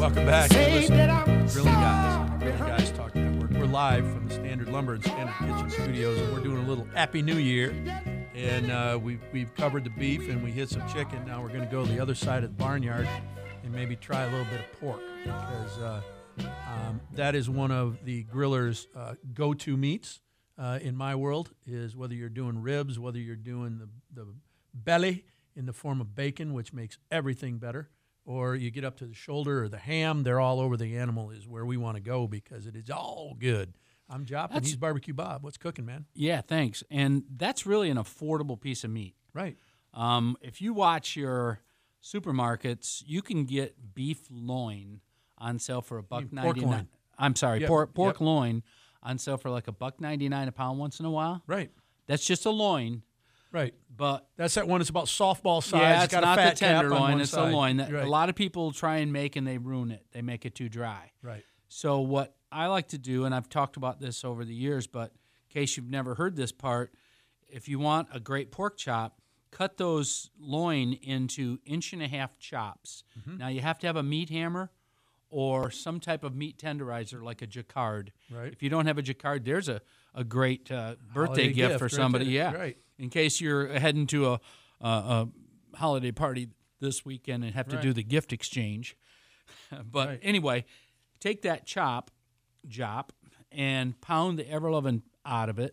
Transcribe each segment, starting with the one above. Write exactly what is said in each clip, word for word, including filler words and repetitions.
Welcome back. You're listening to Grilling Guys, Grilling Guys Talk Network. We're live from the Standard Lumber and Standard Kitchen Studios, and we're doing a little Happy New Year. And uh, we've, we've covered the beef, and we hit some chicken. Now we're going to go to the other side of the barnyard and maybe try a little bit of pork, because uh, um, that is one of the griller's uh, go-to meats uh, in my world, is whether you're doing ribs, whether you're doing the, the belly in the form of bacon, which makes everything better, or you get up to the shoulder or the ham. They're all over the animal is where we want to go, because it is all good. I'm Jop, and he's Barbecue Bob. What's cooking, man? Yeah, thanks. And that's really an affordable piece of meat. Right. Um, if you watch your supermarkets, you can get beef loin on sale for a buck ninety nine. I'm sorry, yep. pork pork yep. loin on sale for like a buck ninety nine a pound once in a while. Right. That's just a loin. Right, but that's that one. It's about softball size. Yeah, it's, it's got not a fat the tenderloin. It's the loin. That right. A lot of people try and make, and they ruin it. They make it too dry. Right. So what I like to do, and I've talked about this over the years, but in case you've never heard this part, if you want a great pork chop, cut those loin into inch and a half chops. Mm-hmm. Now you have to have a meat hammer or some type of meat tenderizer like a Jacquard. Right. If you don't have a Jacquard, there's a a great uh, birthday holiday gift, gift for somebody. right yeah. Right. In case you're heading to a, a, a holiday party this weekend and have to right. do the gift exchange. But right. anyway, take that chop, jop, and pound the ever-loving out of it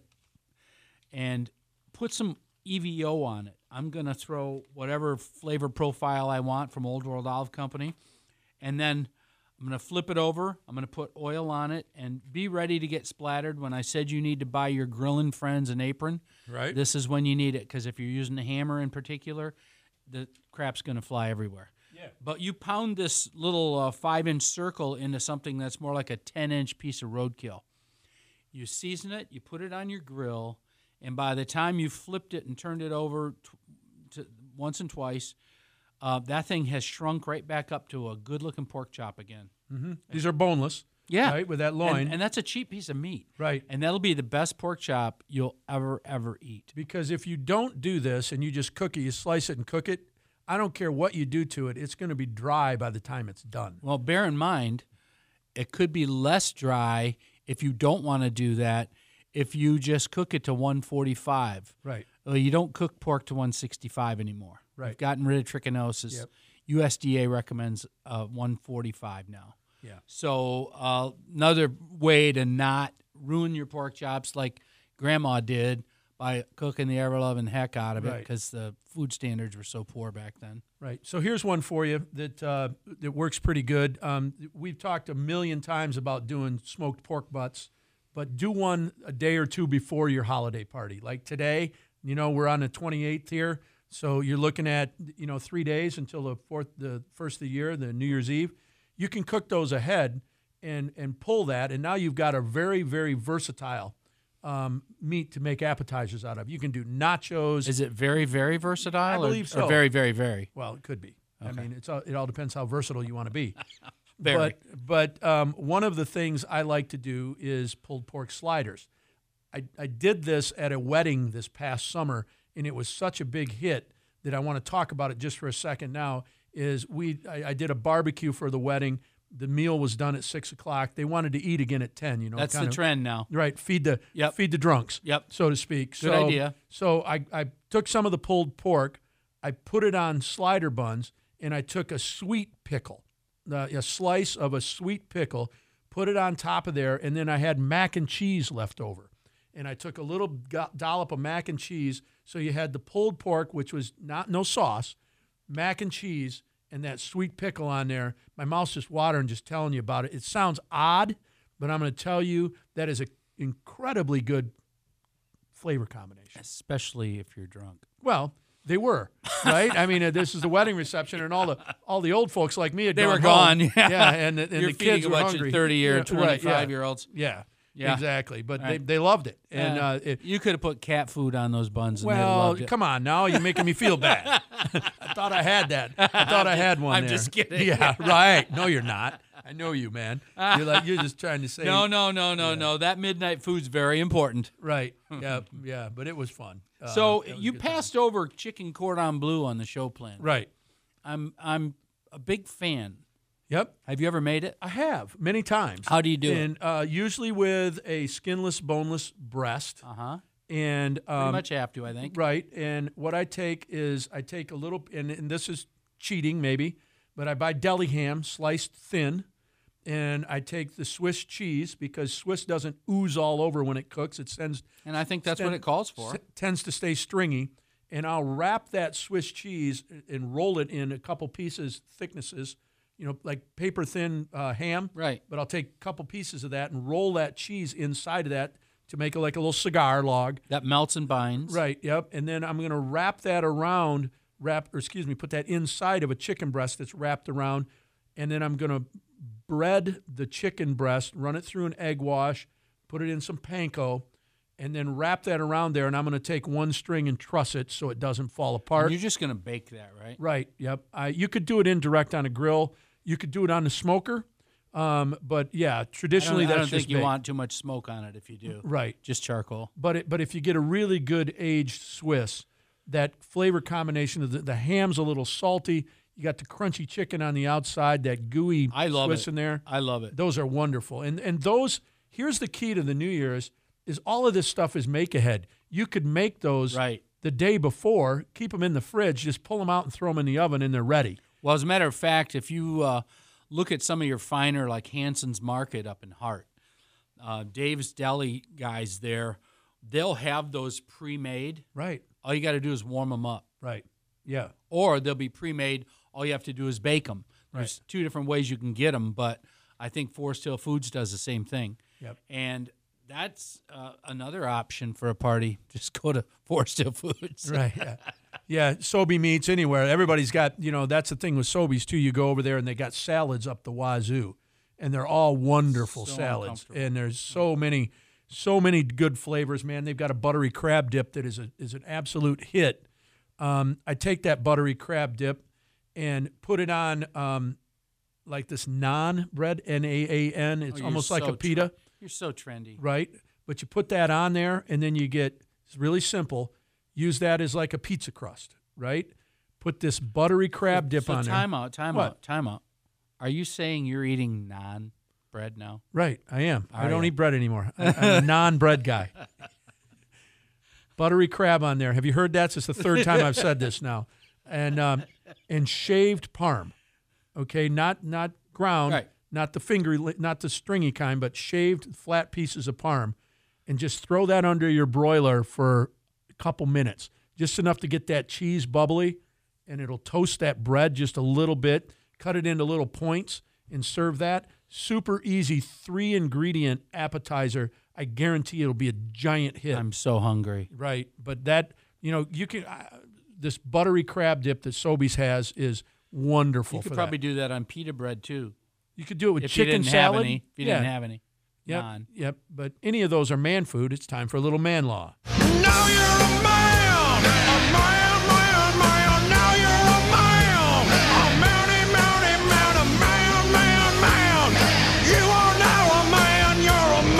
and put some E V O on it. I'm going to throw whatever flavor profile I want from Old World Olive Company, and then I'm going to flip it over. I'm going to put oil on it and be ready to get splattered. When I said you need to buy your grilling friends an apron, right. this is when you need it, because if you're using a hammer in particular, the crap's going to fly everywhere. Yeah. But you pound this little uh, five-inch circle into something that's more like a ten-inch piece of roadkill. You season it, you put it on your grill, and by the time you flipped it and turned it over t- to once and twice, Uh, that thing has shrunk right back up to a good-looking pork chop again. Mm-hmm. These are boneless, yeah, right, with that loin. And, and that's a cheap piece of meat. Right. And that'll be the best pork chop you'll ever, ever eat. Because if you don't do this and you just cook it, you slice it and cook it, I don't care what you do to it, it's going to be dry by the time it's done. Well, bear in mind, it could be less dry if you don't want to do that, if you just cook it to one forty-five. Right. Well, you don't cook pork to one sixty-five anymore. Right. You've gotten rid of trichinosis. Yep. U S D A recommends uh, one forty-five now. Yeah. So uh, another way to not ruin your pork chops like Grandma did by cooking the ever-loving heck out of it, Right. because the food standards were so poor back then. Right. So here's one for you that uh, that works pretty good. Um, we've talked a million times about doing smoked pork butts, but do one a day or two before your holiday party. Like today, you know, we're on the twenty-eighth here. So you're looking at, you know, three days until the fourth, the first of the year, the New Year's Eve. You can cook those ahead and and pull that, and now you've got a very, very versatile um, meat to make appetizers out of. You can do nachos. Is it very, very versatile? I believe or, so. Or very, very, very? Well, it could be. Okay. I mean, it's all, it all depends how versatile you want to be. Very. But but um, one of the things I like to do is pulled pork sliders. I, I did this at a wedding this past summer, and it was such a big hit that I want to talk about it just for a second now. Is we I, I did a barbecue for the wedding. The meal was done at six o'clock. They wanted to eat again at ten. You know, That's kind the of, trend now. right? Feed the Yep. feed the drunks. Yep. So to speak. Good so, idea. So I I took some of the pulled pork, I put it on slider buns, and I took a sweet pickle, uh, a slice of a sweet pickle, put it on top of there, and then I had mac and cheese left over. And I took a little go- dollop of mac and cheese, so you had the pulled pork, which was not no sauce, mac and cheese, and that sweet pickle on there. My mouth's just watering just telling you about it. It sounds odd, but I'm going to tell you that is an incredibly good flavor combination. Especially if you're drunk. Well, they were, right? I mean, uh, this is the wedding reception, and all the all the old folks like me had They gone were gone, home. yeah. yeah, and, the- and You're the kids feeding were a bunch hungry. of thirty or Yeah, right, yeah. twenty-five-year-olds. Yeah, Yeah. exactly. But Right. they, they loved it, and Yeah. uh, it, You could have put cat food on those buns and they'd well, loved it. come on now, you're making me feel bad. I thought I had that. I thought I had one I'm there. just kidding. Yeah, right. No, you're not. I know you, man. You're like you're just trying to say. No, no, no, no, no. That midnight food's very important. Right. Yeah, yeah. But it was fun. Uh, So it was a you good time. passed over chicken cordon bleu on the show plan. Right. I'm I'm a big fan Yep. Have you ever made it? I have many times. How do you do and, it? Uh, usually with a skinless, boneless breast. Uh-huh. And um, Pretty much have to, I think. Right. And what I take is I take a little, and, and this is cheating maybe, but I buy deli ham sliced thin, and I take the Swiss cheese because Swiss doesn't ooze all over when it cooks. It sends, And I think that's sten- what it calls for. s- tends to stay stringy. And I'll wrap that Swiss cheese and roll it in a couple pieces, thicknesses, you know, like paper thin uh, ham. Right. But I'll take a couple pieces of that and roll that cheese inside of that to make it like a little cigar log. That melts and binds. Right, yep. And then I'm going to wrap that around, wrap, or excuse me, put that inside of a chicken breast that's wrapped around. And then I'm going to bread the chicken breast, run it through an egg wash, put it in some panko, and then wrap that around there. And I'm going to take one string and truss it so it doesn't fall apart. And you're just going to bake that, right? Right, yep. I, you could do it indirect on a grill. You could do it on the smoker. Um, but, yeah, traditionally I don't, that's I don't just think you baked. want too much smoke on it if you do. Right. Just charcoal. But it, but if you get a really good aged Swiss, that flavor combination of the, the ham's a little salty. You got the crunchy chicken on the outside, that gooey I love Swiss it. in there. I love it. Those are wonderful. And and those, here's the key to the New Year's, is all of this stuff is make ahead. You could make those Right. the day before, keep them in the fridge, just pull them out and throw them in the oven, and they're ready. Well, as a matter of fact, if you uh, look at some of your finer, like Hanson's Market up in Hart, uh, Dave's Deli guys there, they'll have those pre-made. Right, All you got to do is warm them up. right. Yeah. Or they'll be pre-made. All you have to do is bake them. There's two different ways you can get them, but I think Forest Hill Foods does the same thing. Yep. And that's uh, another option for a party. Just go to Forest Hill Foods. Right. Yeah. Yeah. Sobe meats anywhere. Everybody's got, you know, that's the thing with Sobeys too. You go over there and they got salads up the wazoo, and they're all wonderful So salads. uncomfortable. And there's so many, so many good flavors, man. They've got a buttery crab dip that is a is an absolute hit. Um, I take that buttery crab dip and put it on um, like this naan bread, N A A N. It's Oh, you're almost like so a pita. tre- You're so trendy. Right? But you put that on there, and then you get, it's really simple, use that as like a pizza crust, right? Put this buttery crab dip so on there. time out, time What? out, time out. Are you saying you're eating non bread now? Right, I am. I Are don't ya? eat bread anymore. I- I'm a non-bread guy. Buttery crab on there. Have you heard that? It's the third time I've said this now. And um, and shaved parm, okay? Not not ground, Right. not the finger, not the stringy kind, but shaved flat pieces of parm, and just throw that under your broiler for a couple minutes, just enough to get that cheese bubbly, and it'll toast that bread just a little bit. Cut it into little points and serve that. Super easy three ingredient appetizer. I guarantee it'll be a giant hit. I'm so hungry. Right, but that, you know, you can uh, this buttery crab dip that Sobeys has is wonderful. You could for probably that. do that on pita bread too. You could do it with If chicken you didn't salad. have any, if you yeah. didn't have any. Yep, Non. yep. But any of those are man food. It's time for a little man law. Now you're a man, a man, man, man. Now you're a man, a manny, manny, man, a man, man, man. You are now a man, you're a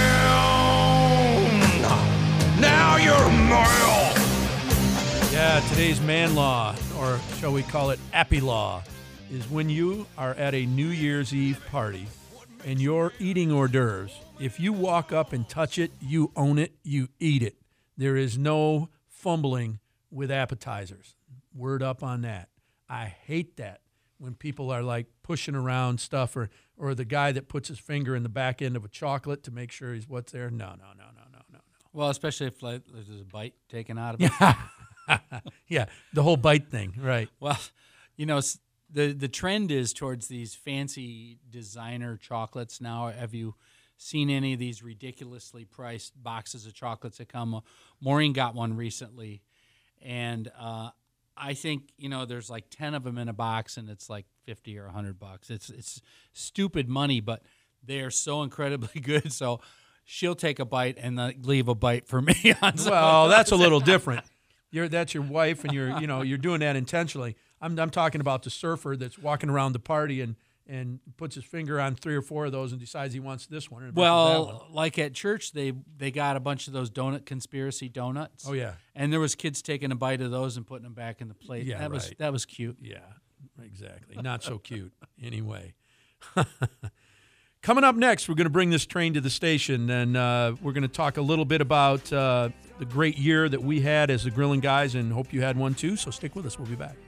man. Now you're a man. Yeah, today's man law, or shall we call it appy law, is when you are at a New Year's Eve party and you're eating hors d'oeuvres. If you walk up and touch it, you own it, you eat it. There is no fumbling with appetizers. Word up on that. I hate that when people are like pushing around stuff, or or the guy that puts his finger in the back end of a chocolate to make sure he's what's there. No, no, no, no, no, no, Well, especially if like, there's a bite taken out of it. no. Yeah, the whole bite thing, right. Well, you know, s- the the trend is towards these fancy designer chocolates now. Have you seen any of these ridiculously priced boxes of chocolates that come? Maureen got one recently, and uh, I think, you know, there's like ten of them in a box, and it's like fifty or a hundred bucks. It's it's stupid money, but they are so incredibly good. So she'll take a bite and uh, leave a bite for me. On some Well, of that's a those. little different. You're that's your wife, and you're you know you're doing that intentionally. I'm I'm talking about the surfer that's walking around the party and and puts his finger on three or four of those and decides he wants this one. Or versus that one. Well, like at church, they they got a bunch of those donut conspiracy donuts. Oh yeah, And there was kids taking a bite of those and putting them back in the plate. Yeah, that was right. that was cute. yeah. exactly. Not so cute. Anyway. Coming up next, we're going to bring this train to the station, and uh, we're going to talk a little bit about uh, the great year that we had as the Grilling Guys, and hope you had one too. So stick with us. We'll be back.